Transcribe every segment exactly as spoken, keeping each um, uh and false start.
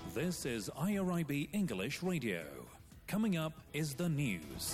This is I R I B English Radio. Coming up is the news.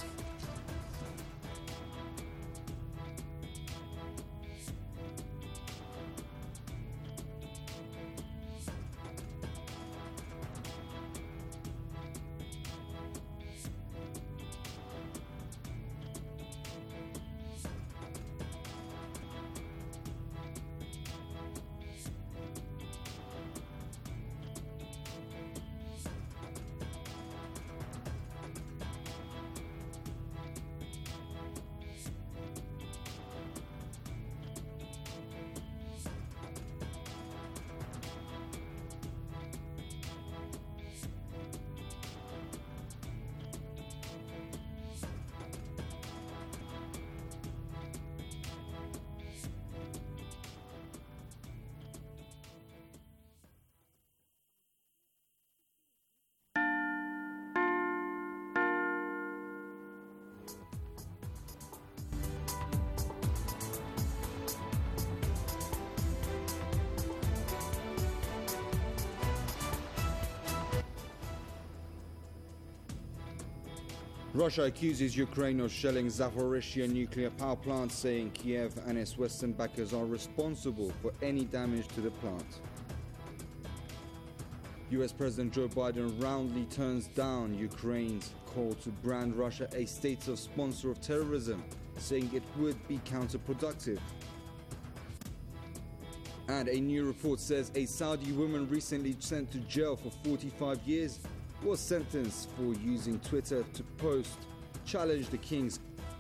Russia accuses Ukraine of shelling Zaporizhzhia nuclear power plant, saying Kiev and its Western backers are responsible for any damage to the plant. U S President Joe Biden roundly turns down Ukraine's call to brand Russia a state of sponsor of terrorism, saying it would be counterproductive. And a new report says a Saudi woman recently sent to jail for forty-five years was sentenced for using Twitter to post challenge the king's.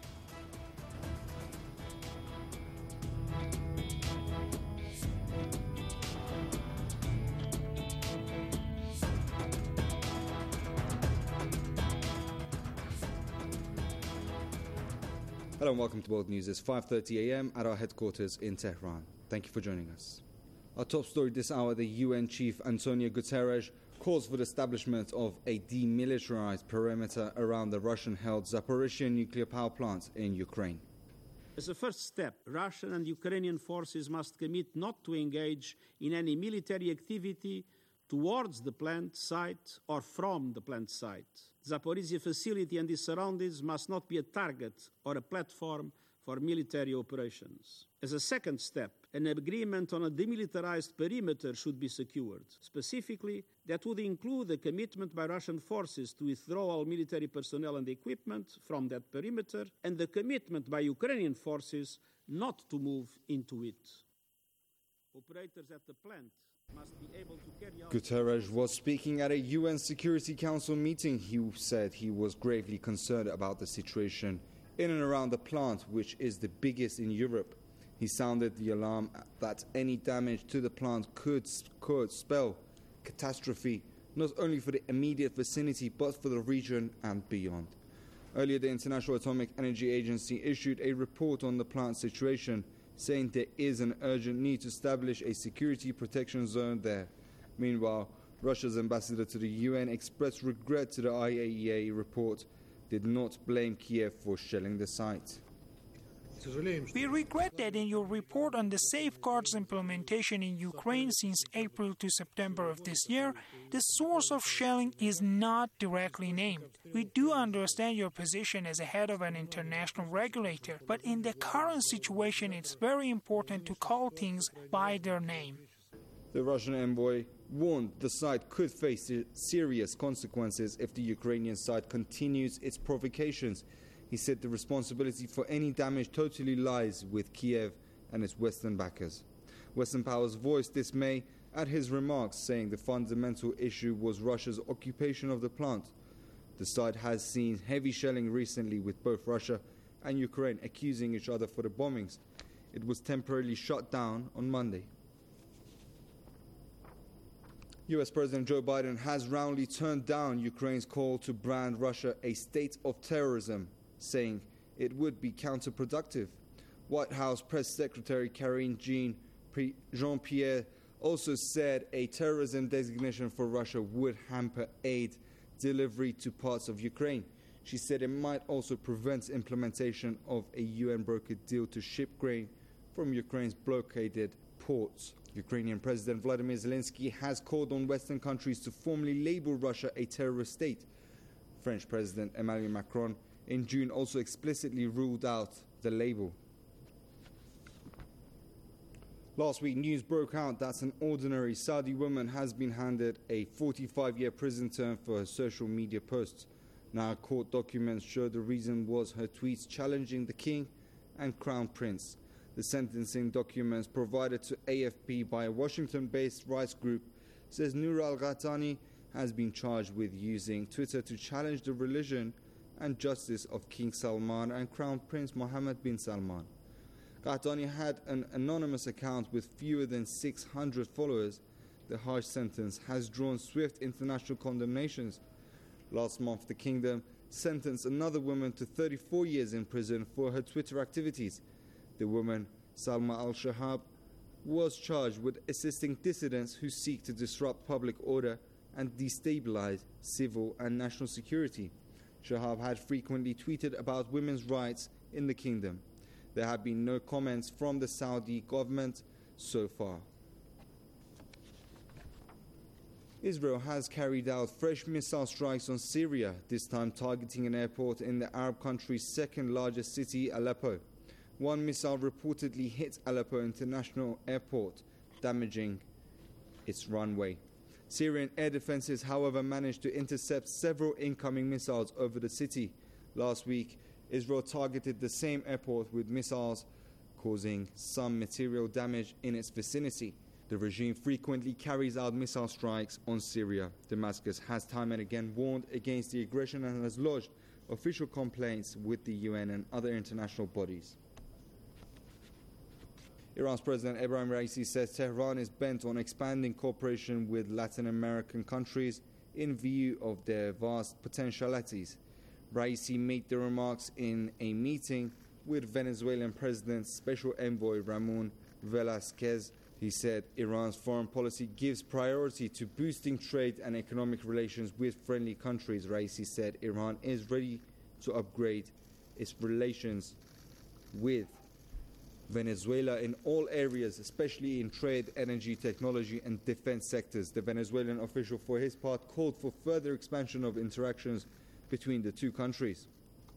Hello and welcome to World News. It's five thirty a m at our headquarters in Tehran. Thank you for joining us. Our top story this hour: the U N chief Antonio Guterres calls for the establishment of a demilitarized perimeter around the Russian-held Zaporizhzhia nuclear power plant in Ukraine. As a first step, Russian and Ukrainian forces must commit not to engage in any military activity towards the plant site or from the plant site. Zaporizhzhia facility and its surroundings must not be a target or a platform for military operations. As a second step, an agreement on a demilitarized perimeter should be secured. Specifically, that would include a commitment by Russian forces to withdraw all military personnel and equipment from that perimeter, and the commitment by Ukrainian forces not to move into it. Operators at the plant must be able to carry out... Guterres was speaking at a U N Security Council meeting. He said he was gravely concerned about the situation in and around the plant, which is the biggest in Europe. He sounded the alarm that any damage to the plant could, could spell catastrophe, not only for the immediate vicinity, but for the region and beyond. Earlier, the International Atomic Energy Agency issued a report on the plant situation, saying there is an urgent need to establish a security protection zone there. Meanwhile, Russia's ambassador to the U N expressed regret to the I A E A report, did not blame Kiev for shelling the site. We regret that in your report on the safeguards implementation in Ukraine since April to September of this year, the source of shelling is not directly named. We do understand your position as a head of an international regulator, but in the current situation, it's very important to call things by their name. The Russian envoy warned the site could face serious consequences if the Ukrainian side continues its provocations. He said the responsibility for any damage totally lies with Kiev and its Western backers. Western powers voiced dismay at his remarks, saying the fundamental issue was Russia's occupation of the plant. The side has seen heavy shelling recently, with both Russia and Ukraine accusing each other for the bombings. It was temporarily shut down on Monday. U S President Joe Biden has roundly turned down Ukraine's call to brand Russia a state of terrorism, saying it would be counterproductive. White House Press Secretary Karine Jean-Pierre also said a terrorism designation for Russia would hamper aid delivery to parts of Ukraine. She said it might also prevent implementation of a U N-brokered deal to ship grain from Ukraine's blockaded reports. Ukrainian President Vladimir Zelensky has called on Western countries to formally label Russia a terrorist state. French President Emmanuel Macron in June also explicitly ruled out the label. Last week, news broke out that an ordinary Saudi woman has been handed a forty-five-year prison term for her social media posts. Now, court documents show the reason was her tweets challenging the king and crown prince. The sentencing documents provided to A F P by a Washington-based rights group says Noor al-Ghatani has been charged with using Twitter to challenge the religion and justice of King Salman and Crown Prince Mohammed bin Salman. Ghatani had an anonymous account with fewer than six hundred followers. The harsh sentence has drawn swift international condemnations. Last month, the kingdom sentenced another woman to thirty-four years in prison for her Twitter activities. The woman, Salma al-Shahab, was charged with assisting dissidents who seek to disrupt public order and destabilize civil and national security. Shahab had frequently tweeted about women's rights in the kingdom. There have been no comments from the Saudi government so far. Israel has carried out fresh missile strikes on Syria, this time targeting an airport in the Arab country's second largest city, Aleppo. One missile reportedly hit Aleppo International Airport, damaging its runway. Syrian air defenses, however, managed to intercept several incoming missiles over the city. Last week, Israel targeted the same airport with missiles, causing some material damage in its vicinity. The regime frequently carries out missile strikes on Syria. Damascus has time and again warned against the aggression and has lodged official complaints with the U N and other international bodies. Iran's President Ebrahim Raisi says Tehran is bent on expanding cooperation with Latin American countries in view of their vast potentialities. Raisi made the remarks in a meeting with Venezuelan President Special Envoy Ramon Velázquez. He said Iran's foreign policy gives priority to boosting trade and economic relations with friendly countries. Raisi said Iran is ready to upgrade its relations with Venezuela in all areas, especially in trade, energy, technology and defense sectors. The Venezuelan official, for his part, called for further expansion of interactions between the two countries.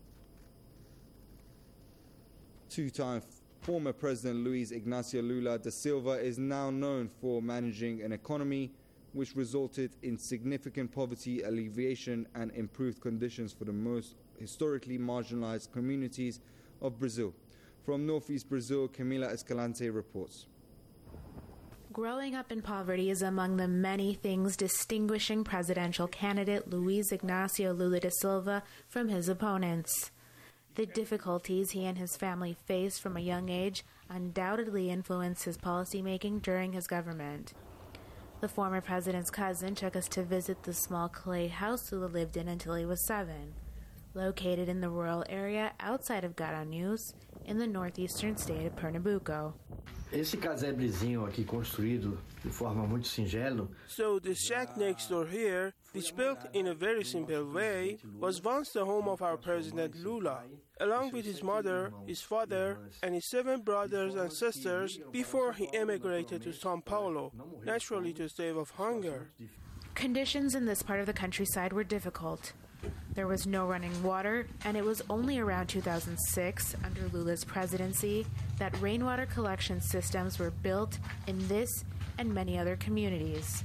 Two-time former President Luiz Inácio Lula da Silva is now known for managing an economy which resulted in significant poverty alleviation and improved conditions for the most historically marginalized communities of Brazil. From Northeast Brazil, Camila Escalante reports. Growing up in poverty is among the many things distinguishing presidential candidate Luiz Inácio Lula da Silva from his opponents. The difficulties he and his family faced from a young age undoubtedly influenced his policymaking during his government. The former president's cousin took us to visit the small clay house Lula lived in until he was seven, located in the rural area outside of Garanhuns, in the northeastern state of Pernambuco. Esse casebrezinho aqui construído de forma muito singela. So the shack next door here, which built in a very simple way, was once the home of our President Lula, along with his mother, his father, and his seven brothers and sisters before he emigrated to São Paulo, naturally to save of hunger. Conditions in this part of the countryside were difficult. There was no running water, and it was only around two thousand six, under Lula's presidency, that rainwater collection systems were built in this and many other communities.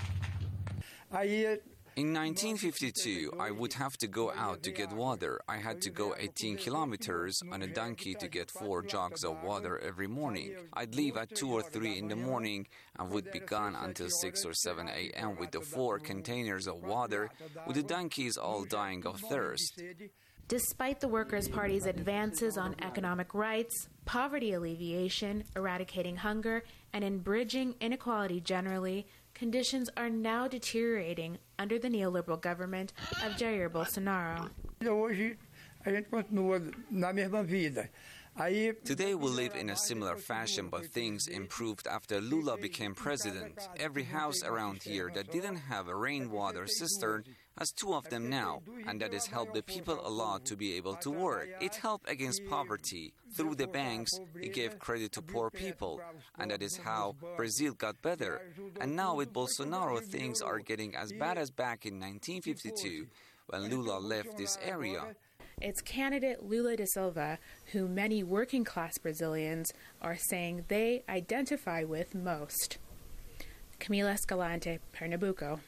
In nineteen fifty-two, I would have to go out to get water. I had to go eighteen kilometers on a donkey to get four jugs of water every morning. I'd leave at two or three in the morning and would be gone until six or seven a.m. with the four containers of water, with the donkeys all dying of thirst. Despite the Workers' Party's advances on economic rights, poverty alleviation, eradicating hunger, and in bridging inequality generally, conditions are now deteriorating under the neoliberal government of Jair Bolsonaro. Today we live in a similar fashion, but things improved after Lula became president. Every house around here that didn't have a rainwater cistern has two of them now, and that has helped the people a lot to be able to work. It helped against poverty. Through the banks, it gave credit to poor people, and that is how Brazil got better. And now with Bolsonaro, things are getting as bad as back in nineteen fifty-two, when Lula left this area. It's candidate Lula da Silva who many working-class Brazilians are saying they identify with most. Camila Escalante, Pernambuco.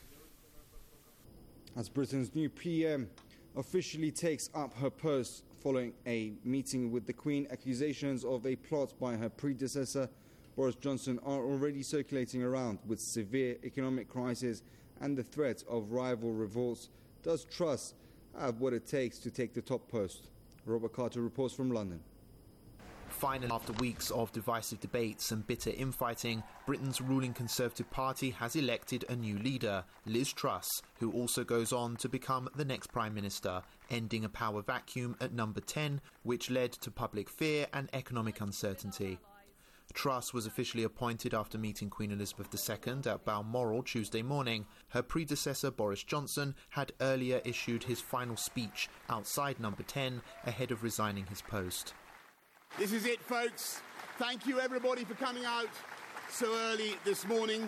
As Britain's new P M officially takes up her post following a meeting with the Queen, accusations of a plot by her predecessor, Boris Johnson, are already circulating around, with severe economic crisis and the threat of rival revolts. Does Truss have what it takes to take the top post? Robert Carter reports from London. Finally, after weeks of divisive debates and bitter infighting, Britain's ruling Conservative Party has elected a new leader, Liz Truss, who also goes on to become the next Prime Minister, ending a power vacuum at number ten, which led to public fear and economic uncertainty. Truss was officially appointed after meeting Queen Elizabeth the Second at Balmoral Tuesday morning. Her predecessor, Boris Johnson, had earlier issued his final speech outside number ten ahead of resigning his post. This is it, folks. Thank you, everybody, for coming out so early this morning.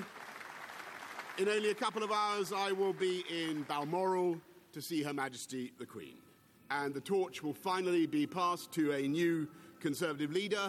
In only a couple of hours, I will be in Balmoral to see Her Majesty the Queen. And the torch will finally be passed to a new Conservative leader.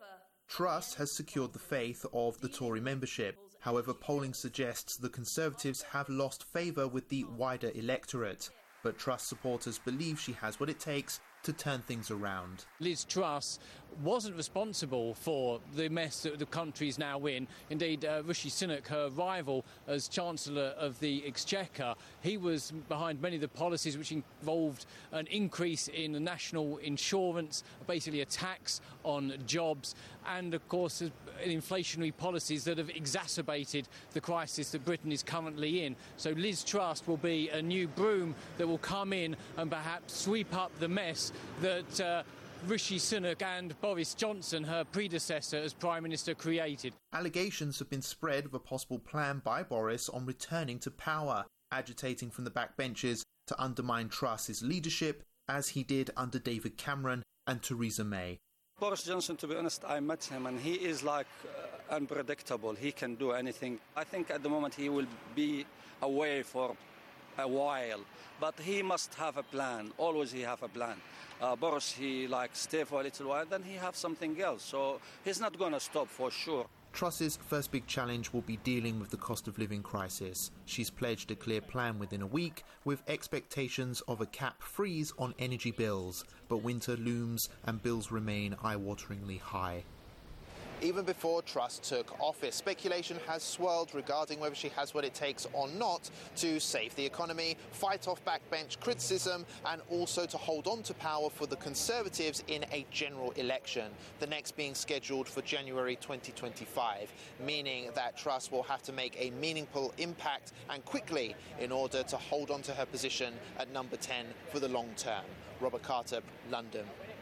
Truss has secured the faith of the Tory membership. However, polling suggests the Conservatives have lost favour with the wider electorate. But Truss supporters believe she has what it takes to turn things around. Liz Truss wasn't responsible for the mess that the country's now in. Indeed, uh, Rishi Sunak, her rival as Chancellor of the Exchequer, he was behind many of the policies which involved an increase in the national insurance, basically a tax on jobs, and of course inflationary policies that have exacerbated the crisis that Britain is currently in. So Liz Truss will be a new broom that will come in and perhaps sweep up the mess that uh, Rishi Sunak and Boris Johnson, her predecessor as Prime Minister, created. Allegations have been spread of a possible plan by Boris on returning to power, agitating from the backbenches to undermine Truss's leadership, as he did under David Cameron and Theresa May. Boris Johnson, to be honest, I met him and he is like uh, unpredictable. He can do anything. I think at the moment he will be away for a while, but he must have a plan. Always he have a plan. Uh, Boris, he like stay for a little while, then he have something else. So he's not going to stop for sure. Truss's first big challenge will be dealing with the cost of living crisis. She's pledged a clear plan within a week, with expectations of a cap freeze on energy bills. But winter looms and bills remain eye-wateringly high. Even before Truss took office, speculation has swirled regarding whether she has what it takes or not to save the economy, fight off backbench criticism, and also to hold on to power for the Conservatives in a general election, the next being scheduled for January twenty twenty-five, meaning that Truss will have to make a meaningful impact and quickly in order to hold on to her position at number ten for the long term. Robert Carter, London.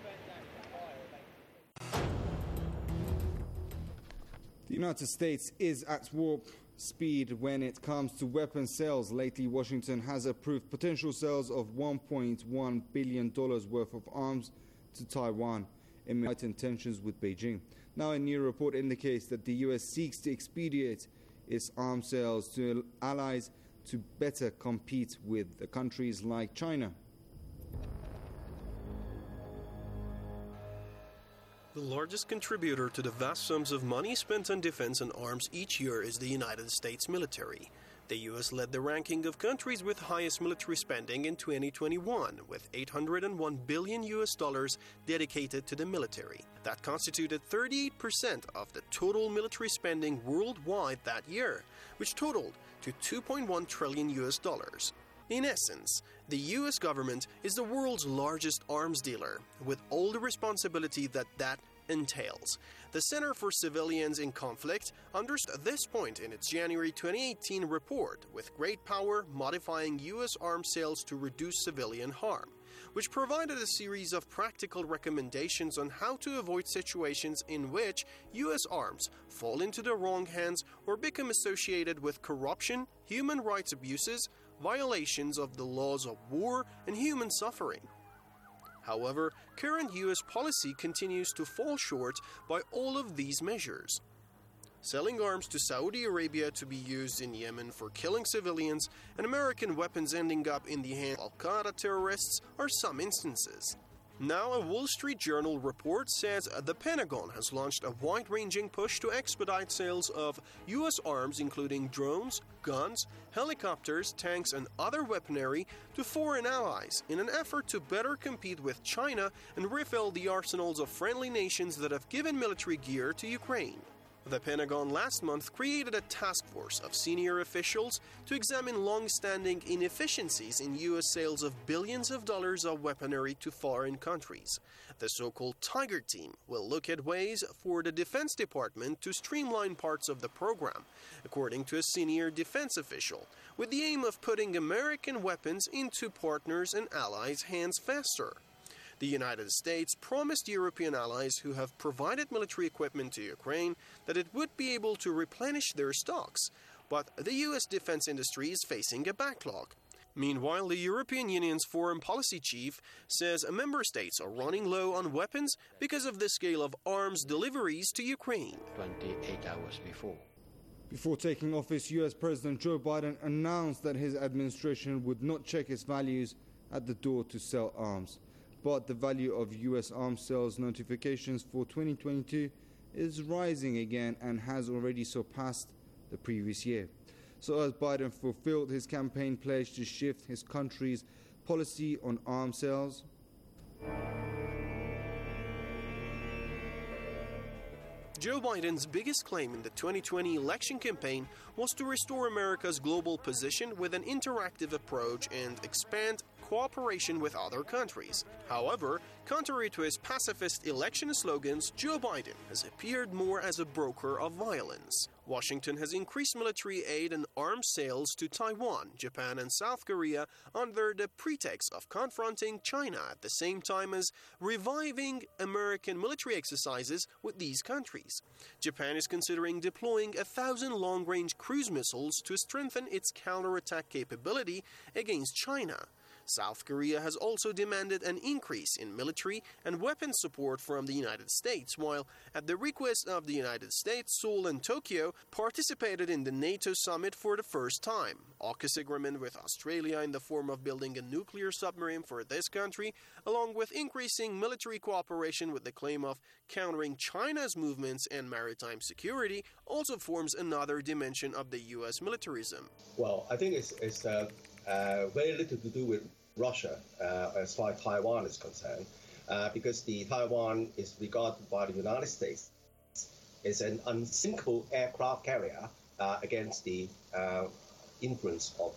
The United States is at warp speed when it comes to weapons sales. Lately, Washington has approved potential sales of one point one billion dollars worth of arms to Taiwan, amid tensions with Beijing. Now, a new report indicates that the U S seeks to expedite its arms sales to allies to better compete with the countries like China. The largest contributor to the vast sums of money spent on defense and arms each year is the United States military. The U S led the ranking of countries with highest military spending in twenty twenty-one, with eight hundred one billion U S dollars dedicated to the military. That constituted thirty-eight percent of the total military spending worldwide that year, which totaled to two point one trillion U S dollars. In essence, the U S government is the world's largest arms dealer, with all the responsibility that that entails. The Center for Civilians in Conflict understood this point in its January twenty eighteen report, with great power modifying U S arms sales to reduce civilian harm, which provided a series of practical recommendations on how to avoid situations in which U S arms fall into the wrong hands or become associated with corruption, human rights abuses, violations of the laws of war and human suffering. However, current U S policy continues to fall short by all of these measures. Selling arms to Saudi Arabia to be used in Yemen for killing civilians and American weapons ending up in the hands of Al-Qaeda terrorists are some instances. Now, a Wall Street Journal report says the Pentagon has launched a wide-ranging push to expedite sales of U S arms, including drones, guns, helicopters, tanks, and other weaponry to foreign allies in an effort to better compete with China and refill the arsenals of friendly nations that have given military gear to Ukraine. The Pentagon last month created a task force of senior officials to examine long-standing inefficiencies in U S sales of billions of dollars of weaponry to foreign countries. The so-called Tiger Team will look at ways for the Defense Department to streamline parts of the program, according to a senior defense official, with the aim of putting American weapons into partners and allies' hands faster. The United States promised European allies who have provided military equipment to Ukraine that it would be able to replenish their stocks, but the U S defense industry is facing a backlog. Meanwhile, the European Union's foreign policy chief says member states are running low on weapons because of the scale of arms deliveries to Ukraine. twenty-eight hours before. Before taking office, U S President Joe Biden announced that his administration would not check its values at the door to sell arms. But the value of U S arms sales notifications for twenty twenty-two is rising again and has already surpassed the previous year. So as Biden fulfilled his campaign pledge to shift his country's policy on arms sales, Joe Biden's biggest claim in the twenty twenty election campaign was to restore America's global position with an interactive approach and expand cooperation with other countries. However, contrary to his pacifist election slogans, Joe Biden has appeared more as a broker of violence. Washington has increased military aid and arms sales to Taiwan, Japan, and South Korea under the pretext of confronting China at the same time as reviving American military exercises with these countries. Japan is considering deploying a thousand long-range cruise missiles to strengthen its counterattack capability against China. South Korea has also demanded an increase in military and weapons support from the United States, while at the request of the United States, Seoul and Tokyo participated in the NATO summit for the first time. AUKUS agreement with Australia in the form of building a nuclear submarine for this country, along with increasing military cooperation with the claim of countering China's movements and maritime security, also forms another dimension of the U S militarism. Well, I think it's, it's uh, uh, very little to do with Russia uh, as far as Taiwan is concerned, uh, because the Taiwan is regarded by the United States as an unsinkable aircraft carrier uh, against the uh, influence of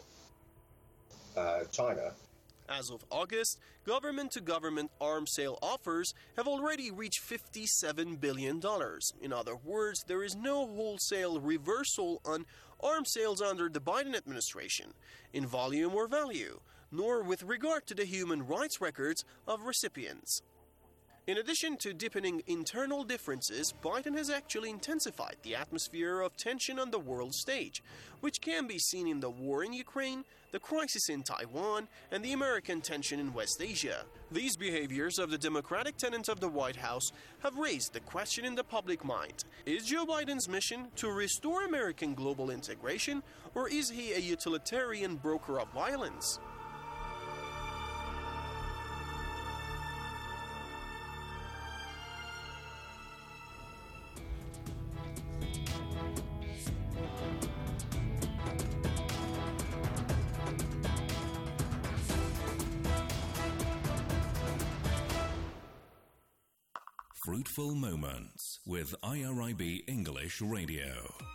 uh, China. As of August, government-to-government arms sale offers have already reached fifty-seven billion dollars. In other words, there is no wholesale reversal on arms sales under the Biden administration, in volume or value, nor with regard to the human rights records of recipients. In addition to deepening internal differences, Biden has actually intensified the atmosphere of tension on the world stage, which can be seen in the war in Ukraine, the crisis in Taiwan, and the American tension in West Asia. These behaviors of the Democratic tenant of the White House have raised the question in the public mind: is Joe Biden's mission to restore American global integration, or is he a utilitarian broker of violence? Fruitful Moments with I R I B English Radio.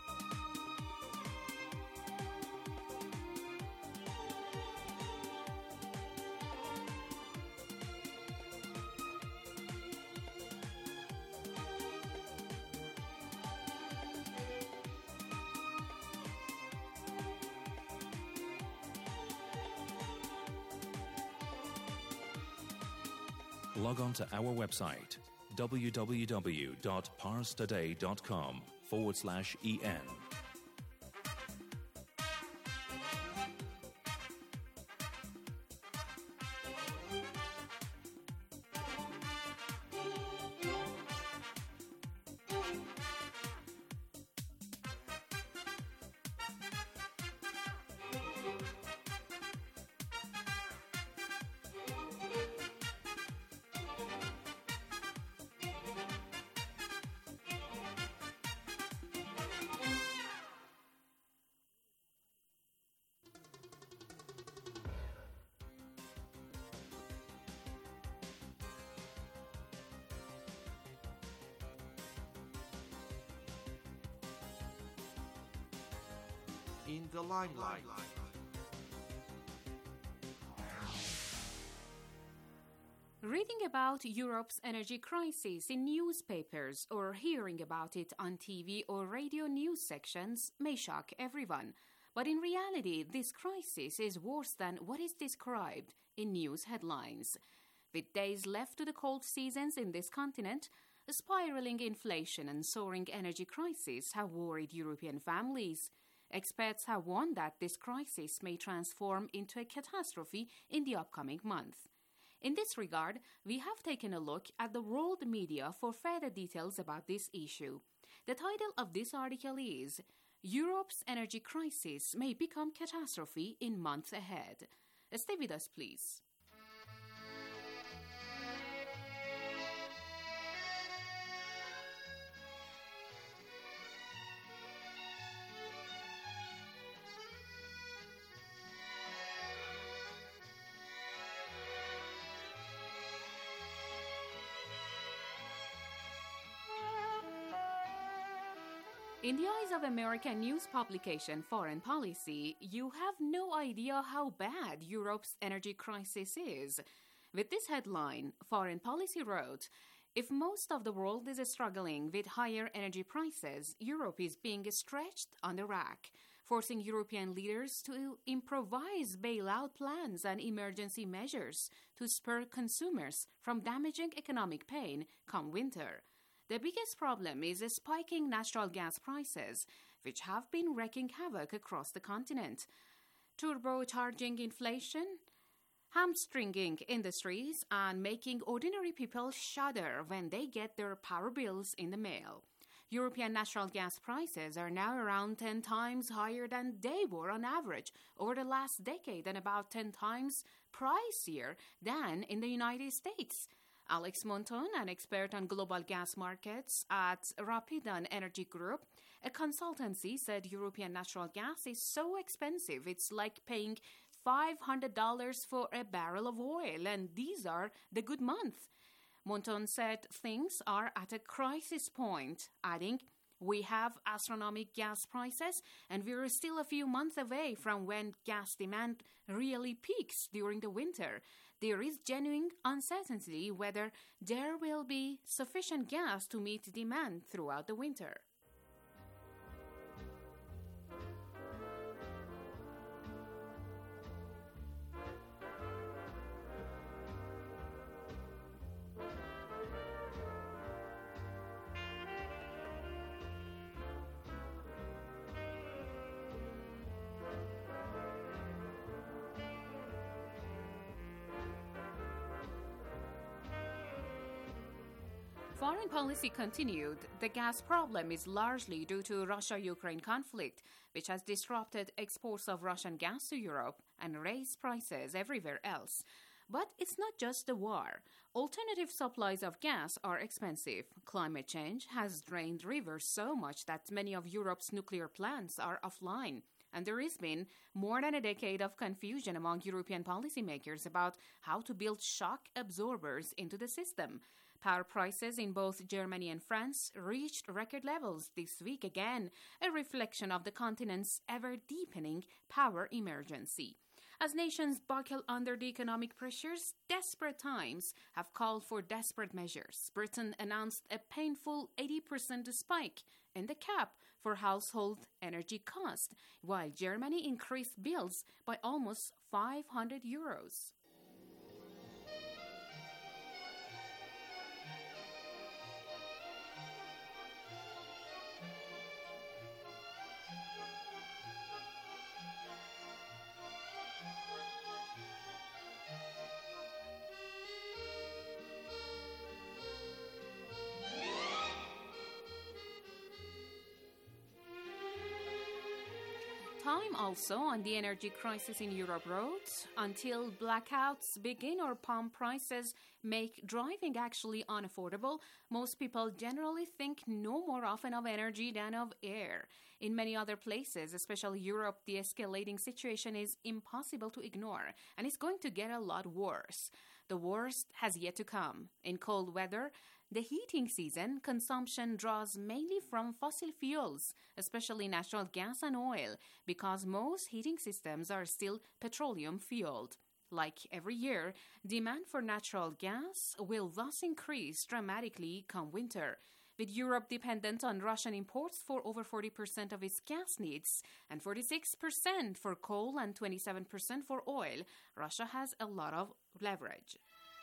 Log on to our website www.parstoday.com forward slash en. in the limelight. Reading about Europe's energy crisis in newspapers or hearing about it on T V or radio news sections may shock everyone. But in reality, this crisis is worse than what is described in news headlines. With days left to the cold seasons in this continent, a spiraling inflation and soaring energy crisis have worried European families. Experts have warned that this crisis may transform into a catastrophe in the upcoming month. In this regard, we have taken a look at the world media for further details about this issue. The title of this article is Europe's Energy Crisis May Become Catastrophe in Months Ahead. Stay with us, please. In the eyes of American news publication Foreign Policy, you have no idea how bad Europe's energy crisis is. With this headline, Foreign Policy wrote, "If most of the world is struggling with higher energy prices, Europe is being stretched on the rack, forcing European leaders to improvise bailout plans and emergency measures to spur consumers from damaging economic pain come winter." The biggest problem is spiking natural gas prices, which have been wreaking havoc across the continent, turbocharging inflation, hamstringing industries, and making ordinary people shudder when they get their power bills in the mail. European natural gas prices are now around ten times higher than they were on average over the last decade and about ten times pricier than in the United States. Alex Monton, an expert on global gas markets at Rapidan Energy Group, a consultancy, said European natural gas is so expensive it's like paying five hundred dollars for a barrel of oil, and these are the good months. Monton said things are at a crisis point, adding, "We have astronomical gas prices, and we're still a few months away from when gas demand really peaks during the winter. There is genuine uncertainty whether there will be sufficient gas to meet demand throughout the winter." Foreign policy continued. The gas problem is largely due to Russia-Ukraine conflict, which has disrupted exports of Russian gas to Europe and raised prices everywhere else. But it's not just the war. Alternative supplies of gas are expensive. Climate change has drained rivers so much that many of Europe's nuclear plants are offline. And there has been more than a decade of confusion among European policymakers about how to build shock absorbers into the system. Power prices in both Germany and France reached record levels this week again, a reflection of the continent's ever-deepening power emergency. As nations buckle under the economic pressures, desperate times have called for desperate measures. Britain announced a painful eighty percent spike in the cap for household energy cost, while Germany increased bills by almost five hundred euros. Time also on the energy crisis in Europe wrote, "Until blackouts begin or pump prices make driving actually unaffordable, most people generally think no more often of energy than of air. In many other places, especially Europe, the escalating situation is impossible to ignore, and it's going to get a lot worse. The worst has yet to come. In cold weather, The heating season, consumption draws mainly from fossil fuels, especially natural gas and oil, because most heating systems are still petroleum-fueled. Like every year, demand for natural gas will thus increase dramatically come winter. With Europe dependent on Russian imports for over forty percent of its gas needs and forty-six percent for coal and twenty-seven percent for oil, Russia has a lot of leverage.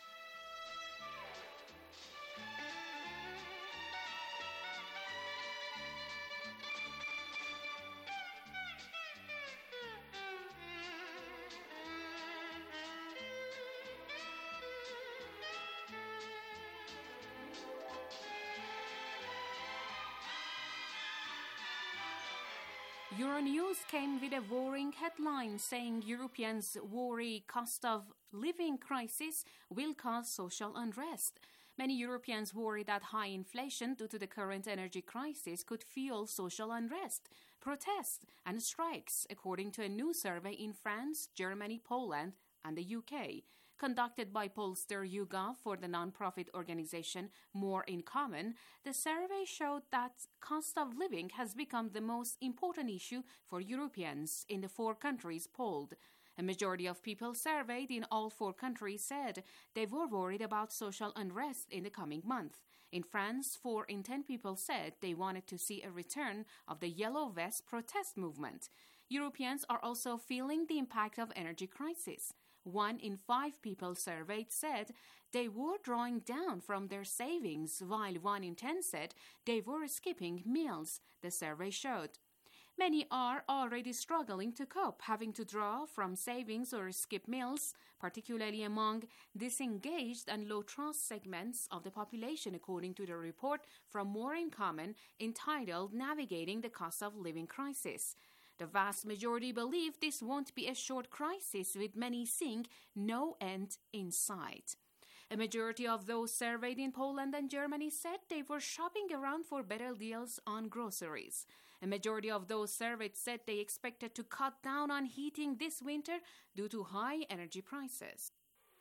Euronews came with a worrying headline saying Europeans worry cost of living crisis will cause social unrest. Many Europeans worry that high inflation due to the current energy crisis could fuel social unrest, protests, and strikes, according to a new survey in France, Germany, Poland, and the U K. Conducted by pollster YouGov for the non-profit organization More in Common, the survey showed that cost of living has become the most important issue for Europeans in the four countries polled. A majority of people surveyed in all four countries said they were worried about social unrest in the coming month. In France, four in ten people said they wanted to see a return of the Yellow Vest protest movement. Europeans are also feeling the impact of energy crisis. One in five people surveyed said they were drawing down from their savings, while one in ten said they were skipping meals, the survey showed. Many are already struggling to cope, having to draw from savings or skip meals, particularly among disengaged and low-trust segments of the population, according to the report from More in Common entitled Navigating the Cost of Living Crisis. The vast majority believe this won't be a short crisis, with many seeing no end in sight. A majority of those surveyed in Poland and Germany said they were shopping around for better deals on groceries. A majority of those surveyed said they expected to cut down on heating this winter due to high energy prices.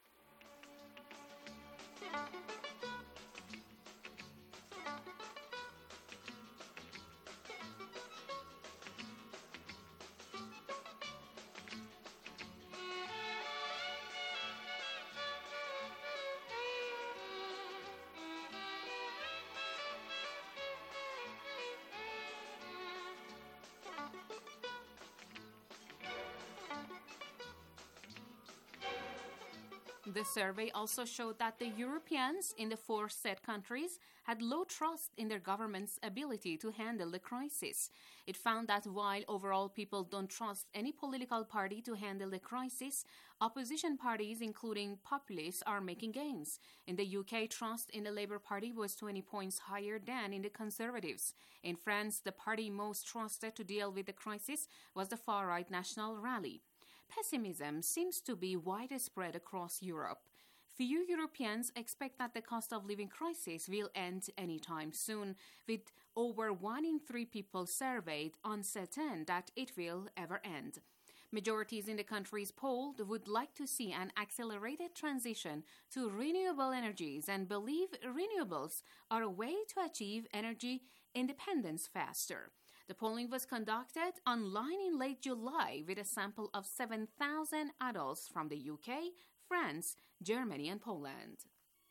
The survey also showed that the Europeans in the four said countries had low trust in their government's ability to handle the crisis. It found that while overall people don't trust any political party to handle the crisis, opposition parties, including populists, are making gains. In the U K, trust in the Labour Party was twenty points higher than in the Conservatives. In France, the party most trusted to deal with the crisis was the far-right National Rally. Pessimism seems to be widespread across Europe. Few Europeans expect that the cost of living crisis will end anytime soon, with over one in three people surveyed uncertain that it will ever end. Majorities in the countries polled would like to see an accelerated transition to renewable energies and believe renewables are a way to achieve energy independence faster. The polling was conducted online in late July with a sample of seven thousand adults from the U K, France, Germany, and Poland.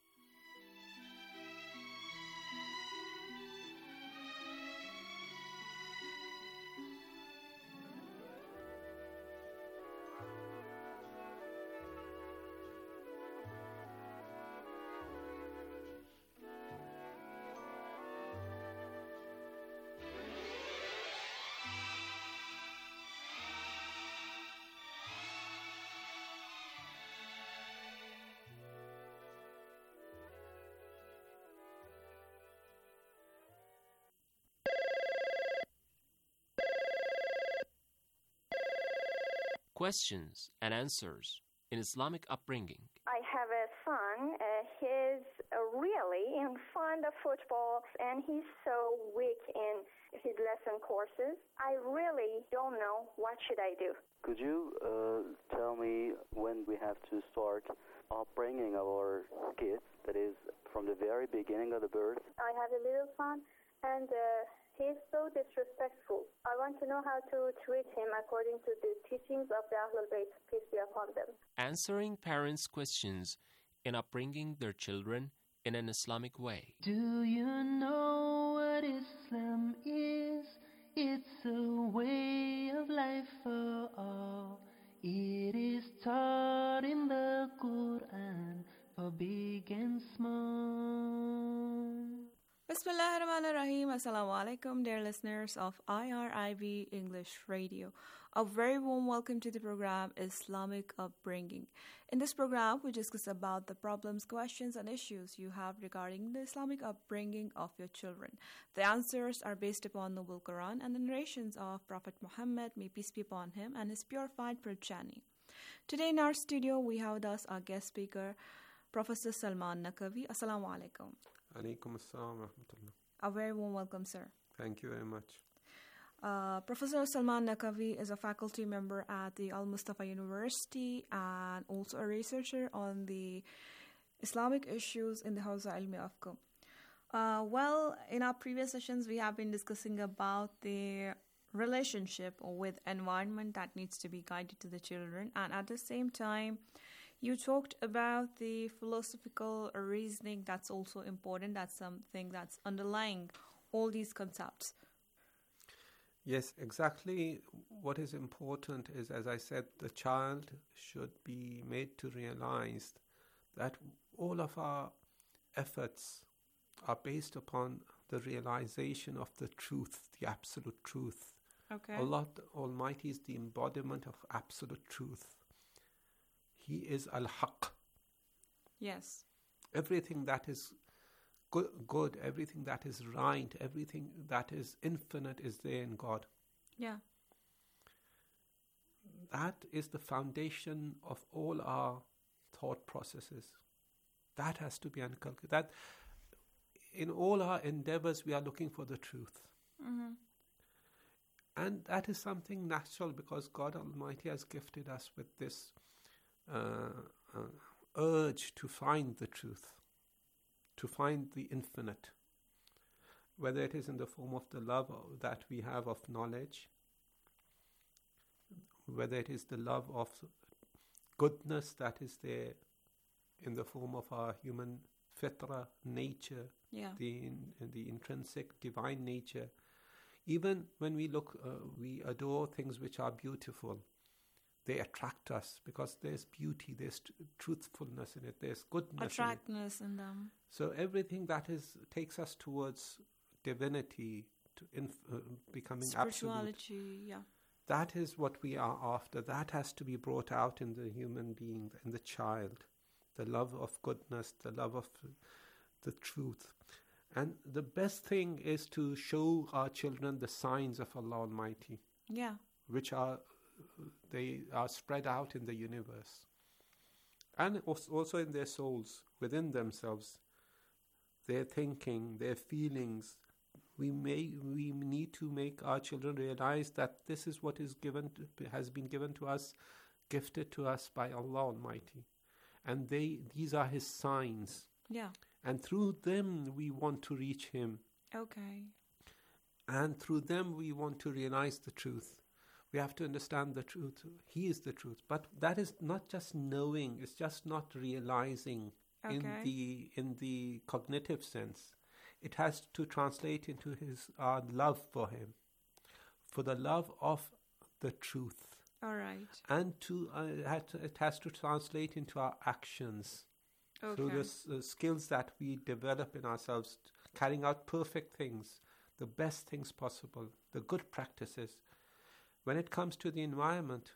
Questions and answers in Islamic upbringing. I have a son. Uh, he's uh, really fond of football, and he's so weak in his lesson courses. I really don't know what should I do. Could you uh, tell me when we have to start upbringing our kids, that is, from the very beginning of the birth? I have a little son, and uh, he's so disrespectful. I want to know how to treat him according to the teachings of the Ahlul Bayt, peace be upon them. Answering parents' questions in upbringing their children in an Islamic way. Do you know what Islam is? It's a way of life for all. It is taught in the Quran for big and small. Bismillah ar-Rahman ar-Rahim. Assalamu alaikum, dear listeners of I R I B English Radio. A very warm welcome to the program Islamic Upbringing. In this program, we discuss about the problems, questions, and issues you have regarding the Islamic upbringing of your children. The answers are based upon the Noble Quran and the narrations of Prophet Muhammad, may peace be upon him, and his purified progeny. Today in our studio, we have with us our guest speaker, Professor Salman Naqvi. Assalamu alaikum. Alaikum assalam wa rahmatullah. A very warm welcome, sir. Thank you very much. Uh, Professor Salman Naqvi is a faculty member at the Al Mustafa University and also a researcher on the Islamic issues in the Hawza Ilmi Afqa. Uh, well, in our previous sessions, we have been discussing about the relationship with environment that needs to be guided to the children, and at the same time, you talked about the philosophical reasoning that's also important. That's something that's underlying all these concepts. Yes, exactly. What is important is, as I said, the child should be made to realize that all of our efforts are based upon the realization of the truth, the absolute truth. Okay. Allah Almighty is the embodiment of absolute truth. He is Al-Haq. Yes. Everything that is good, good, everything that is right, everything that is infinite is there in God. Yeah. That is the foundation of all our thought processes. That has to be inculcated. That in all our endeavors, we are looking for the truth. Mm-hmm. And that is something natural because God Almighty has gifted us with this uh, uh, urge to find the truth, to find the infinite, whether it is in the form of the love that we have of knowledge, whether it is the love of goodness that is there in the form of our human fitra, nature, yeah. the in, the intrinsic divine nature. Even when we look, uh, we adore things which are beautiful. They attract us because there's beauty, there's t- truthfulness in it, there's goodness Attractness in it. in them. So everything that is takes us towards divinity, to inf- uh, becoming spirituality, absolute. Yeah. That is what we are after. That has to be brought out in the human being, in the child. The love of goodness, the love of the truth. And the best thing is to show our children the signs of Allah Almighty. Yeah. Which are, they are spread out in the universe. And also in their souls, within themselves. Their thinking, their feelings. We may, we need to make our children realize that this is what is given to, has been given to us, gifted to us by Allah Almighty. And they, these are His signs. Yeah. And through them we want to reach Him. Okay. And through them we want to realize the truth. We have to understand the truth. He is the truth. But that is not just knowing, it's just not realizing okay. in the in the cognitive sense. It has to translate into his our love for Him, for the love of the truth. All right. And to, uh, it, has to it has to translate into our actions. Okay. Through the uh, skills that we develop in ourselves, carrying out perfect things, the best things possible, the good practices. When it comes to the environment,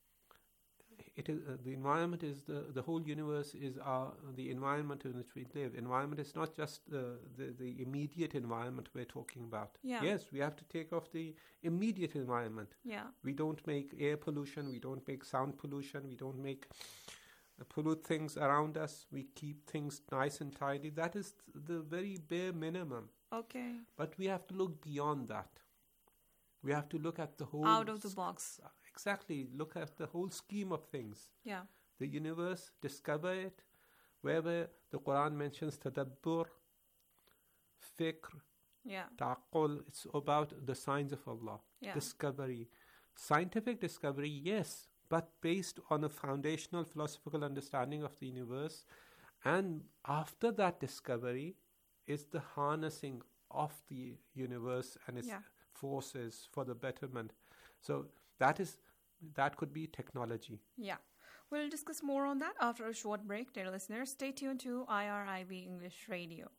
it is uh, the environment is the the whole universe is our the environment in which we live. Environment is not just the the, the immediate environment we're talking about. Yeah. Yes, we have to take off the immediate environment. Yeah. We don't make air pollution. We don't make sound pollution. We don't make uh, pollute things around us. We keep things nice and tidy. That is the very bare minimum. Okay. But we have to look beyond that. We have to look at the whole... Out of the box. Exactly. Look at the whole scheme of things. Yeah. The universe, discover it. Wherever The Quran mentions tadabbur, fikr, yeah. ta'aqqul. It's about the signs of Allah, yeah. discovery. Scientific discovery, yes, but based on a foundational philosophical understanding of the universe. And after that discovery is the harnessing of the universe and its yeah. forces for the betterment. So that is that could be technology. Yeah. We'll discuss more on that after a short break. Dear listeners, stay tuned to I R I B English Radio.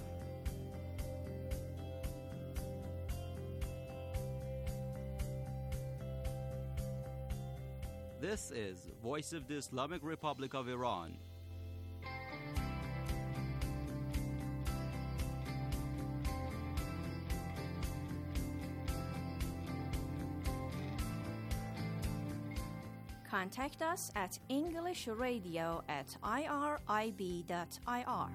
This is Voice of the Islamic Republic of Iran. Contact us at englishradio at irib dot I R.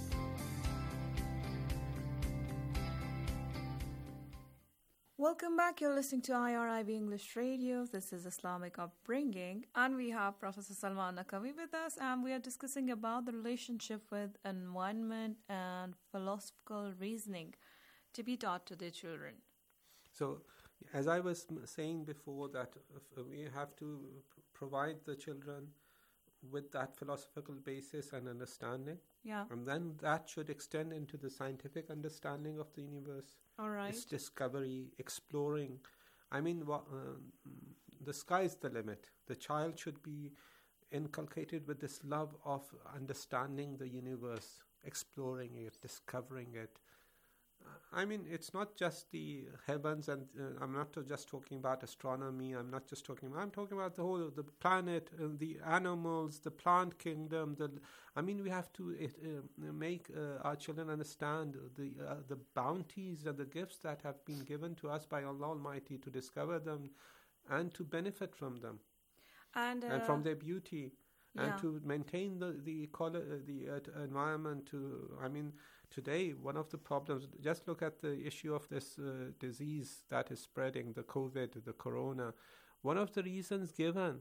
Welcome back. You're listening to I R I B English Radio. This is Islamic Upbringing. And we have Professor Salman Naqvi with us. And we are discussing about the relationship with environment and philosophical reasoning to be taught to the children. So, as I was saying before, that we have to provide the children with that philosophical basis and understanding. Yeah. And then that should extend into the scientific understanding of the universe. All right. Its discovery, exploring. I mean, uh, the sky's the limit. The child should be inculcated with this love of understanding the universe, exploring it, discovering it. I mean, it's not just the heavens, and uh, I'm not just talking about astronomy. I'm not just talking. I'm talking about the whole of the planet, uh, the animals, the plant kingdom. The, I mean, we have to uh, make uh, our children understand the uh, the bounties and the gifts that have been given to us by Allah Almighty, to discover them, and to benefit from them, and, uh, and from their beauty, yeah. and to maintain the the ecolo- uh, the uh, environment. To I mean. Today, one of the problems, just look at the issue of this uh, disease that is spreading, the COVID, the corona. One of the reasons given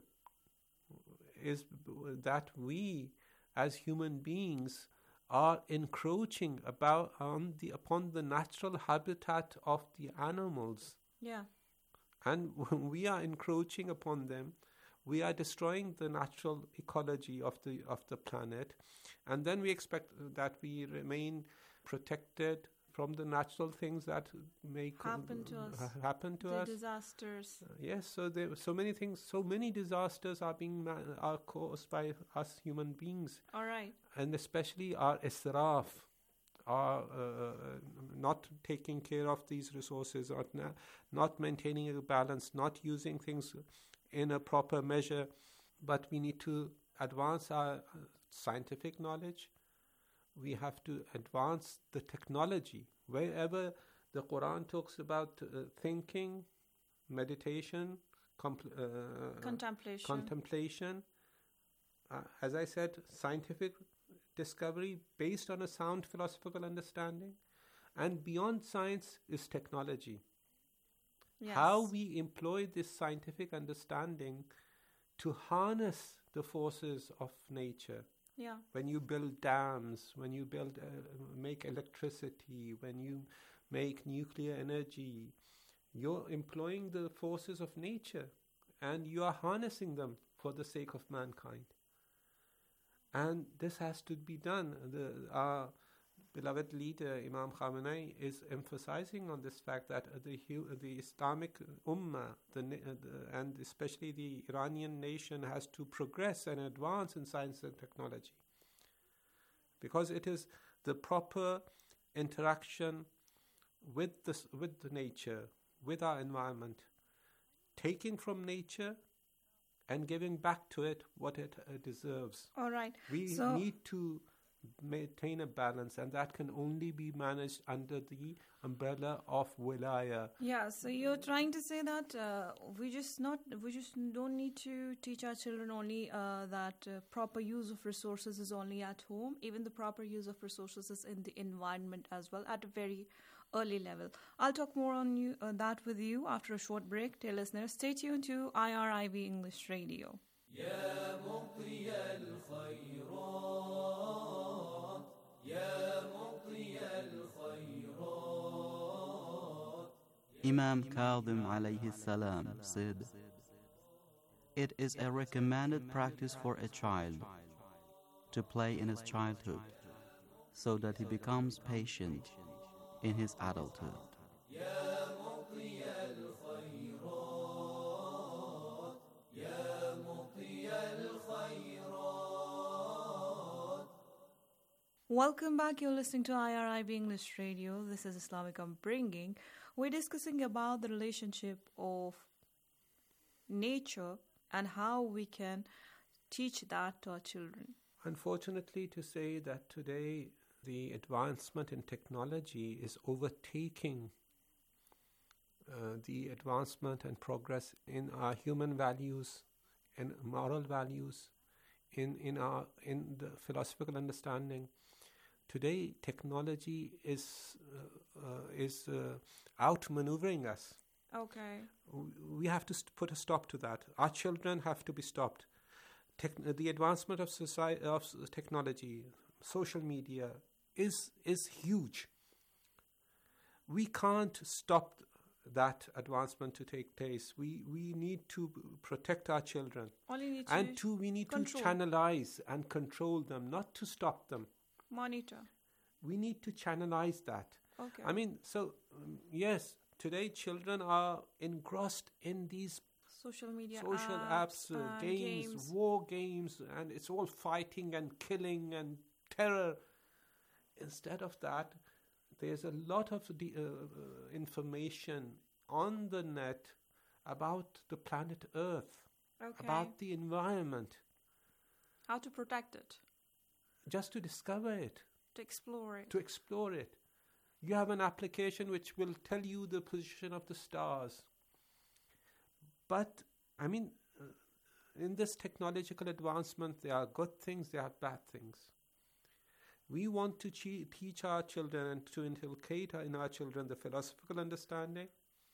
is that we, as human beings, are encroaching about on the upon the natural habitat of the animals. Yeah. And when we are encroaching upon them, we are destroying the natural ecology of the of the planet, and then we expect that we remain protected from the natural things that may happen to us. Happen to the us. disasters. Uh, yes, so there so many things, so many disasters are being ma- are caused by us human beings. All right. And especially our israf, our uh, not taking care of these resources, or na- not maintaining a balance, not using things in a proper measure. But we need to advance our uh, scientific knowledge. We have to advance the technology. Wherever the Quran talks about uh, thinking, meditation, compl- uh, contemplation, contemplation uh, as I said, scientific discovery based on a sound philosophical understanding, and beyond science is technology. Yes. How we employ this scientific understanding to harness the forces of nature. Yeah. When you build dams, when you build, uh, make electricity, when you make nuclear energy, you're employing the forces of nature, and you are harnessing them for the sake of mankind. And this has to be done. The, our beloved leader, Imam Khamenei, is emphasizing on this fact that uh, the the Islamic Ummah, the, uh, the, and especially the Iranian nation, has to progress and advance in science and technology. Because it is the proper interaction with the, with the nature, with our environment, taking from nature and giving back to it what it uh, deserves. All right. We so need to maintain a balance, and that can only be managed under the umbrella of wilaya. Yeah, so you're trying to say that uh, we just not we just don't need to teach our children only uh, that uh, proper use of resources is only at home. Even the proper use of resources is in the environment as well at a very early level. I'll talk more on you uh, that with you after a short break. Dear listeners, stay tuned to I R I B English Radio. يا مضي الخيرات Imam Kadhim alayhi salam said, "It is a recommended practice for a child to play in his childhood so that he becomes patient in his adulthood." Welcome back. You're listening to I R I B English Radio. This is Islamic Upbringing. We're discussing about the relationship of nature and how we can teach that to our children. Unfortunately, to say that today the advancement in technology is overtaking uh, the advancement and progress in our human values and moral values, in, in, our, in the philosophical understanding. Today, technology is uh, uh, is uh, outmaneuvering us. Okay. We have to st- put a stop to that. Our children have to be stopped. Tec- the advancement of society, of technology, social media is is huge. We can't stop that advancement to take place. We we need to protect our children. Only need and to two, we need control. to channelize and control them, not to stop them. Monitor. We need to channelize that. Okay. I mean, so um, yes, today children are engrossed in these social media social apps, apps, uh, uh, games, games, war games, and it's all fighting and killing and terror. Instead of that, there's a lot of the, uh, uh, information on the net about the planet Earth, Okay. about the environment, How to protect it, just to discover it, to explore it. to explore it. You have an application which will tell you the position of the stars. But, I mean, uh, in this technological advancement, there are good things, there are bad things. We want to che- teach our children and to inculcate in our children the philosophical understanding.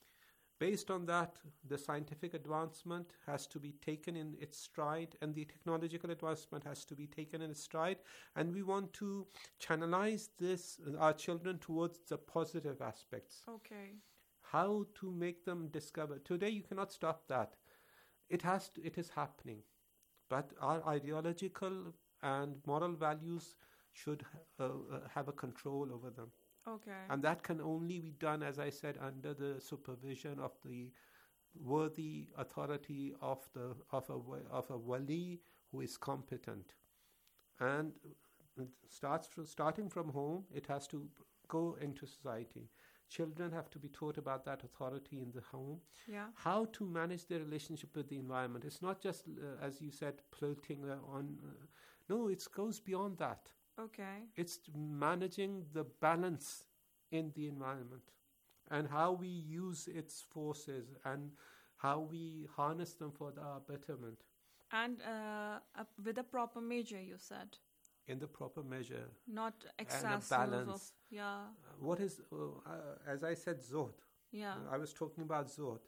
Based on that, the scientific advancement has to be taken in its stride, and the technological advancement has to be taken in its stride. And we want to channelize this, uh, our children, towards the positive aspects. Okay. How to make them discover. Today, you cannot stop that. It has to, it is happening. But our ideological and moral values should uh, uh, have a control over them. Okay. And that can only be done, as I said, under the supervision of the worthy authority of the of a of a wali who is competent. And it starts from, starting from home, it has to go into society. Children have to be taught about that authority in the home. Yeah. How to manage their relationship with the environment. It's not just, uh, as you said, floating uh, on. Uh, no, it goes beyond that. Okay. It's managing the balance in the environment and how we use its forces and how we harness them for our betterment. And uh, uh, with a proper measure, you said. In the proper measure. Not excessive. And a balance. Of, yeah. Uh, what is, uh, uh, as I said, Zuhd. Yeah. Uh, I was talking about Zuhd.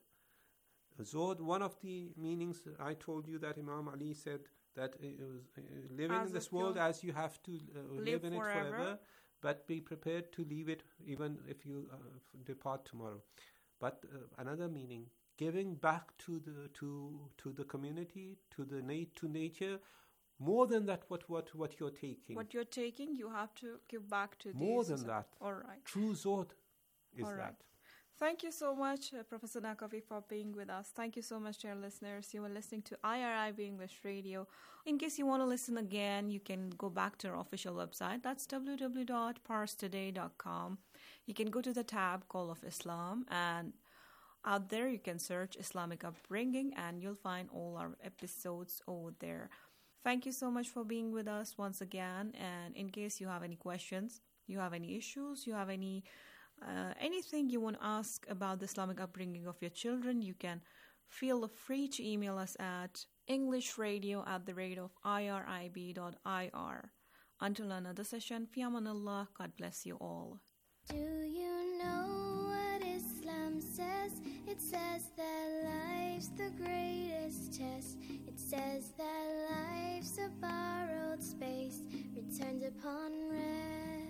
Zuhd, one of the meanings, I told you that Imam Ali said that it was uh, living As in this if world you as you have to uh, live, live in forever. it forever, but be prepared to leave it even if you uh, f- depart tomorrow. But uh, another meaning, giving back to the to to the community, to the na- to nature, more than that. What what what you're taking? What you're taking, you have to give back to the more than society. that. All right. True Zuhd is All that. right. Thank you so much, uh, Professor Naqvi, for being with us. Thank you so much, dear listeners. You were listening to I R I B English Radio. In case you want to listen again, you can go back to our official website. That's w w w dot pars today dot com. You can go to the tab Call of Islam, and out there you can search Islamic Upbringing, and you'll find all our episodes over there. Thank you so much for being with us once again. And in case you have any questions, you have any issues, you have any Uh, anything you want to ask about the Islamic upbringing of your children, you can feel free to email us at englishradio at the rate of irib dot I R. Until another session, fi amanallah, God bless you all. Do you know what Islam says? It says that life's the greatest test. It says that life's a borrowed space, returned upon rest.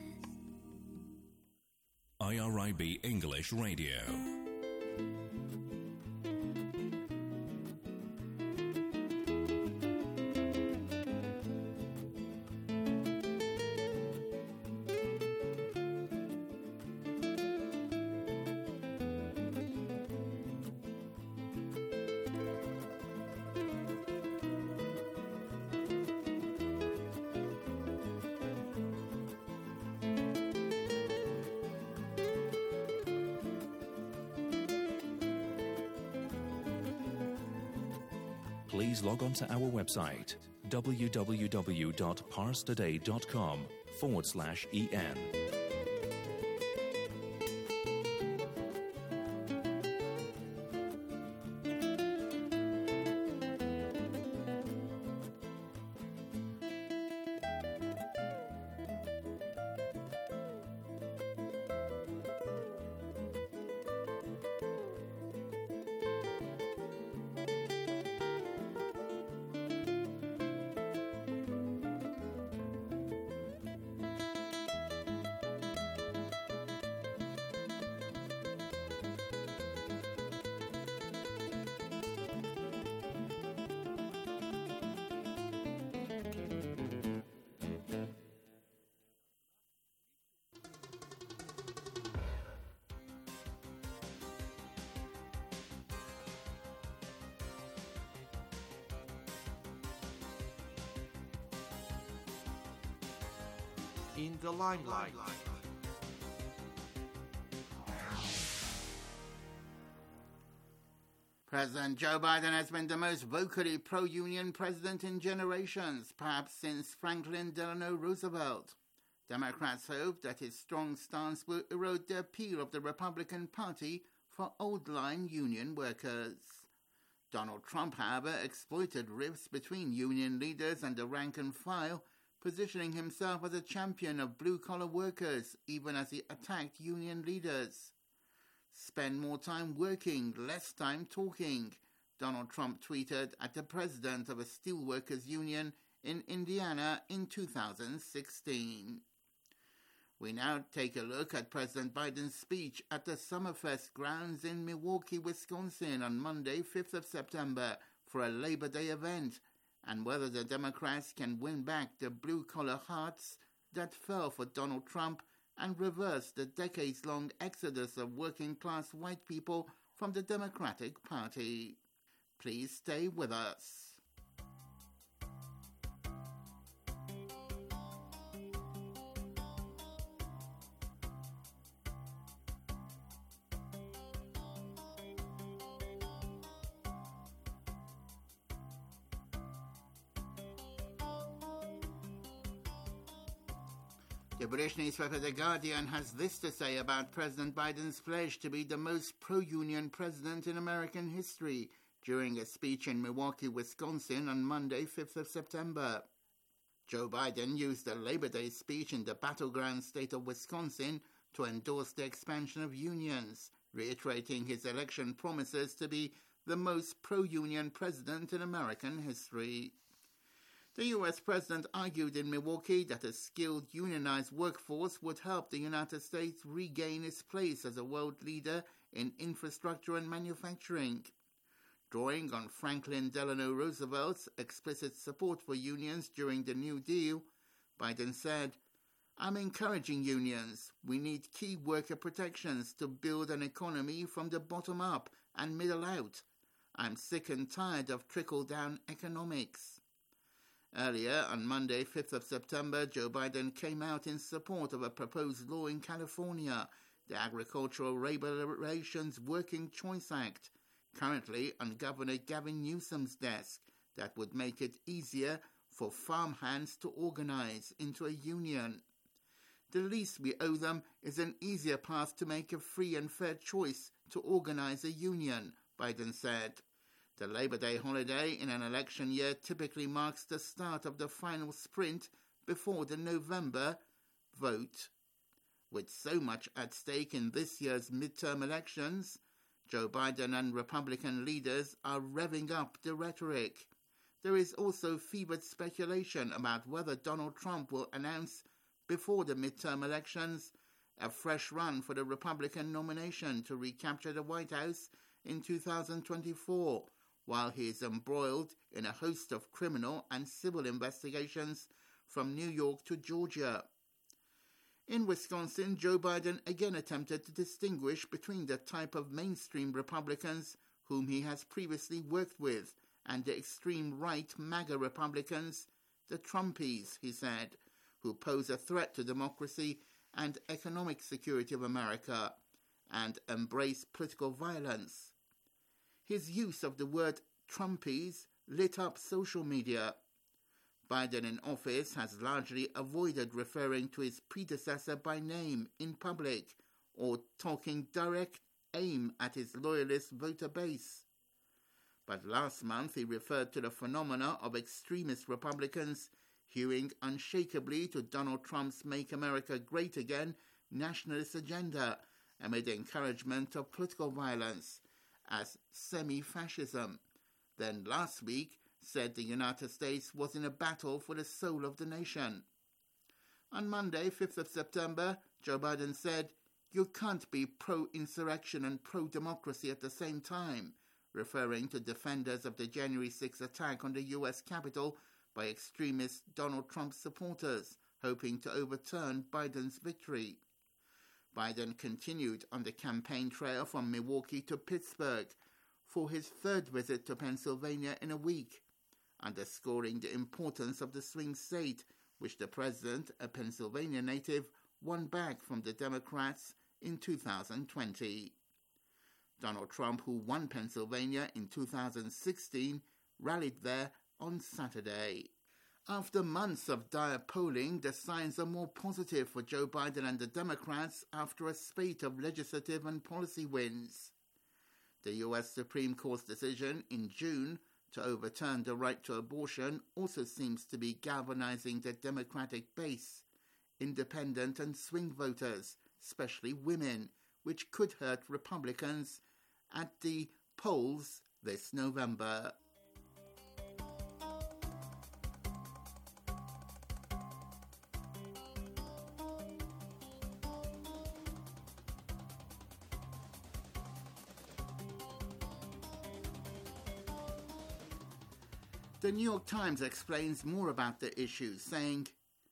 I R I B English Radio. Please log on to our website, www.parstoday.com forward slash en. In the limelight. President Joe Biden has been the most vocally pro-union president in generations, perhaps since Franklin Delano Roosevelt. Democrats hope that his strong stance will erode the appeal of the Republican Party for old-line union workers. Donald Trump, however, exploited rifts between union leaders and the rank and file, positioning himself as a champion of blue-collar workers, even as he attacked union leaders. Spend more time working, less time talking, Donald Trump tweeted at the president of a steelworkers union in Indiana in two thousand sixteen. We now take a look at President Biden's speech at the Summerfest grounds in Milwaukee, Wisconsin on Monday, fifth of September, for a Labor Day event, and whether the Democrats can win back the blue-collar hearts that fell for Donald Trump and reverse the decades-long exodus of working-class white people from the Democratic Party. Please stay with us. The British newspaper The Guardian has this to say about President Biden's pledge to be the most pro-union president in American history during a speech in Milwaukee, Wisconsin on Monday, fifth of September. Joe Biden used the Labor Day speech in the battleground state of Wisconsin to endorse the expansion of unions, reiterating his election promises to be the most pro-union president in American history. The U S president argued in Milwaukee that a skilled unionized workforce would help the United States regain its place as a world leader in infrastructure and manufacturing. Drawing on Franklin Delano Roosevelt's explicit support for unions during the New Deal, Biden said, "I'm encouraging unions. We need key worker protections to build an economy from the bottom up and middle out. I'm sick and tired of trickle-down economics." Earlier, on Monday, fifth of September, Joe Biden came out in support of a proposed law in California, the Agricultural Labor Relations Working Choice Act, currently on Governor Gavin Newsom's desk, that would make it easier for farmhands to organize into a union. The least we owe them is an easier path to make a free and fair choice to organize a union, Biden said. The Labor Day holiday in an election year typically marks the start of the final sprint before the November vote. With so much at stake in this year's midterm elections, Joe Biden and Republican leaders are revving up the rhetoric. There is also fevered speculation about whether Donald Trump will announce before the midterm elections a fresh run for the Republican nomination to recapture the White House in two thousand twenty-four, while he is embroiled in a host of criminal and civil investigations from New York to Georgia. In Wisconsin, Joe Biden again attempted to distinguish between the type of mainstream Republicans whom he has previously worked with and the extreme right MAGA Republicans, the Trumpies, he said, who pose a threat to democracy and economic security of America and embrace political violence. His use of the word Trumpies lit up social media. Biden in office has largely avoided referring to his predecessor by name in public or talking direct aim at his loyalist voter base. But last month he referred to the phenomena of extremist Republicans hewing unshakably to Donald Trump's Make America Great Again nationalist agenda amid encouragement of political violence as semi-fascism. Then last week said the United States was in a battle for the soul of the nation. On Monday, fifth of September, Joe Biden said, "You can't be pro-insurrection and pro-democracy at the same time," referring to defenders of the January sixth attack on the U S Capitol by extremist Donald Trump supporters, hoping to overturn Biden's victory. Biden continued on the campaign trail from Milwaukee to Pittsburgh for his third visit to Pennsylvania in a week, underscoring the importance of the swing state, which the president, a Pennsylvania native, won back from the Democrats in two thousand twenty. Donald Trump, who won Pennsylvania in two thousand sixteen, rallied there on Saturday. After months of dire polling, the signs are more positive for Joe Biden and the Democrats after a spate of legislative and policy wins. The U S Supreme Court's decision in June to overturn the right to abortion also seems to be galvanizing the Democratic base, independent and swing voters, especially women, which could hurt Republicans at the polls this November. The New York Times explains more about the issue, saying,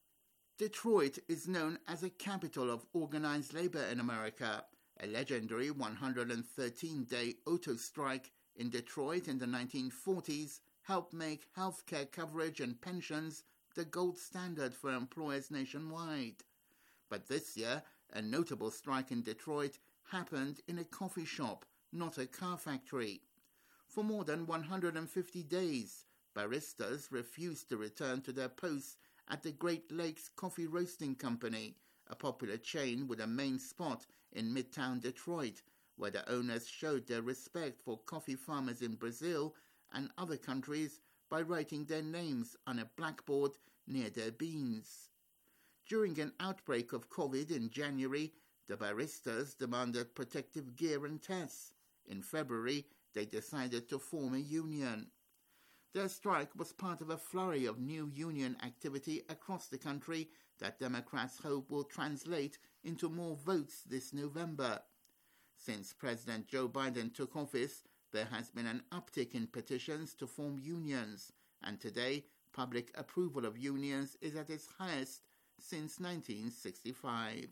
"Detroit is known as a capital of organized labor in America. A legendary one hundred thirteen day auto strike in Detroit in the nineteen forties helped make healthcare coverage and pensions the gold standard for employers nationwide. But this year, a notable strike in Detroit happened in a coffee shop, not a car factory. For more than one hundred fifty days, baristas refused to return to their posts at the Great Lakes Coffee Roasting Company, a popular chain with a main spot in Midtown Detroit, where the owners showed their respect for coffee farmers in Brazil and other countries by writing their names on a blackboard near their beans. During an outbreak of COVID in January, the baristas demanded protective gear and tests. In February, they decided to form a union. Their strike was part of a flurry of new union activity across the country that Democrats hope will translate into more votes this November. Since President Joe Biden took office, there has been an uptick in petitions to form unions, and today public approval of unions is at its highest since nineteen sixty-five.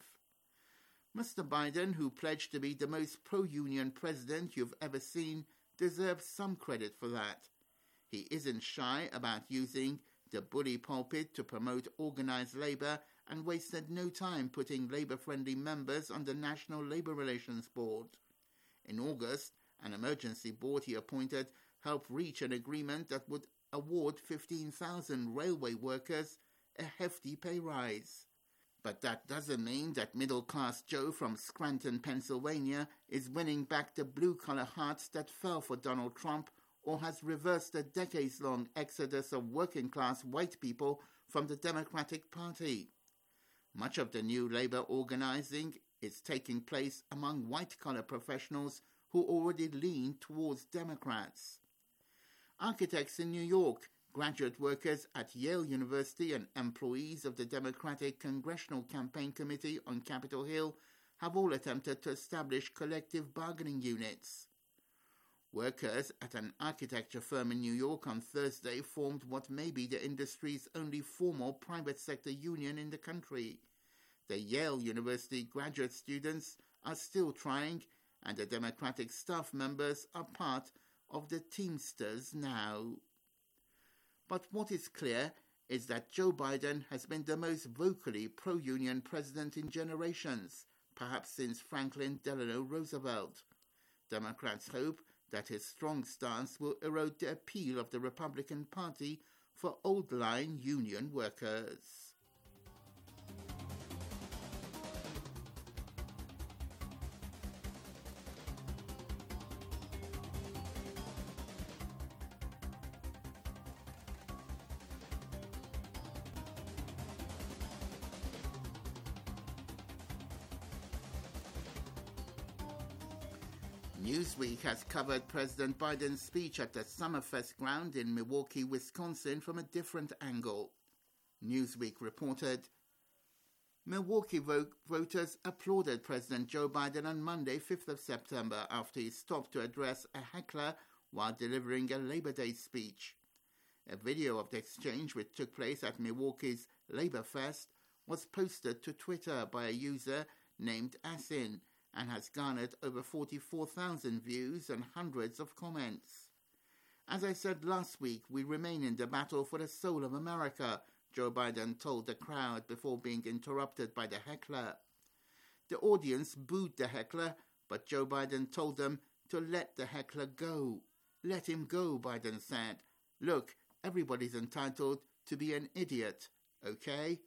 Mister Biden, who pledged to be the most pro-union president you've ever seen, deserves some credit for that. He isn't shy about using the bully pulpit to promote organized labor and wasted no time putting labor-friendly members on the National Labor Relations Board. In August, an emergency board he appointed helped reach an agreement that would award fifteen thousand railway workers a hefty pay rise. But that doesn't mean that middle-class Joe from Scranton, Pennsylvania is winning back the blue-collar hearts that fell for Donald Trump or has reversed the decades-long exodus of working-class white people from the Democratic Party. Much of the new labor organizing is taking place among white-collar professionals who already lean towards Democrats. Architects in New York Graduate workers at Yale University and employees of the Democratic Congressional Campaign Committee on Capitol Hill have all attempted to establish collective bargaining units. Workers at an architecture firm in New York on Thursday formed what may be the industry's only formal private sector union in the country. The Yale University graduate students are still trying, and the Democratic staff members are part of the Teamsters now. But what is clear is that Joe Biden has been the most vocally pro-union president in generations, perhaps since Franklin Delano Roosevelt. Democrats hope that his strong stance will erode the appeal of the Republican Party for old-line union workers. Newsweek has covered President Biden's speech at the Summerfest ground in Milwaukee, Wisconsin from a different angle. Newsweek reported, Milwaukee vo- voters applauded President Joe Biden on Monday, fifth of September, after he stopped to address a heckler while delivering a Labor Day speech. A video of the exchange, which took place at Milwaukee's Labor Fest, was posted to Twitter by a user named Asin, and has garnered over forty-four thousand views and hundreds of comments. As I said last week, we remain in the battle for the soul of America, Joe Biden told the crowd before being interrupted by the heckler. The audience booed the heckler, but Joe Biden told them to let the heckler go. Let him go, Biden said. Look, everybody's entitled to be an idiot, okay?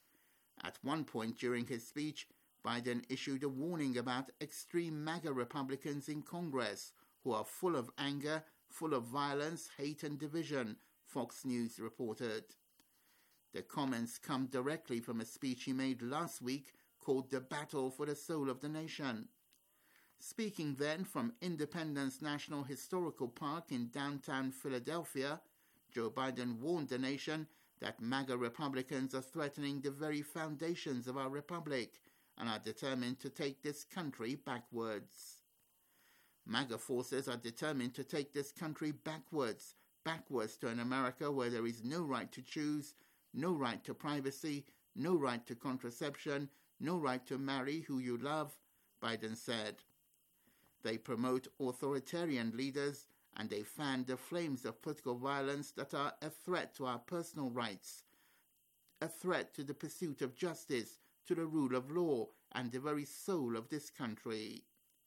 At one point during his speech, Biden issued a warning about extreme MAGA Republicans in Congress who are full of anger, full of violence, hate and division, Fox News reported. The comments come directly from a speech he made last week called The Battle for the Soul of the Nation. Speaking then from Independence National Historical Park in downtown Philadelphia, Joe Biden warned the nation that MAGA Republicans are threatening the very foundations of our republic and are determined to take this country backwards. MAGA forces are determined to take this country backwards, backwards to an America where there is no right to choose, no right to privacy, no right to contraception, no right to marry who you love, Biden said. They promote authoritarian leaders and they fan the flames of political violence that are a threat to our personal rights, a threat to the pursuit of justice, to the rule of law and the very soul of this country.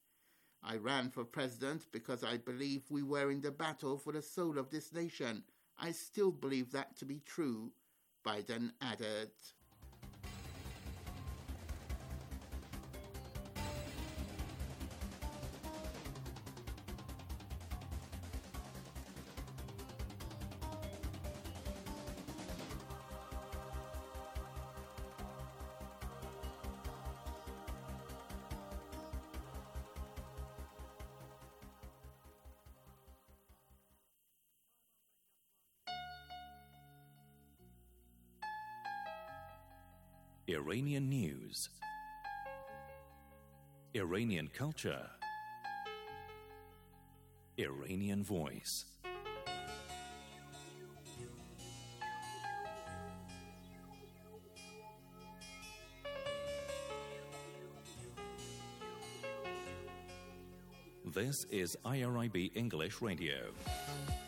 I ran for president because I believe we were in the battle for the soul of this nation. I still believe that to be true, Biden added. Iranian news, Iranian culture, Iranian voice. This is I R I B English Radio.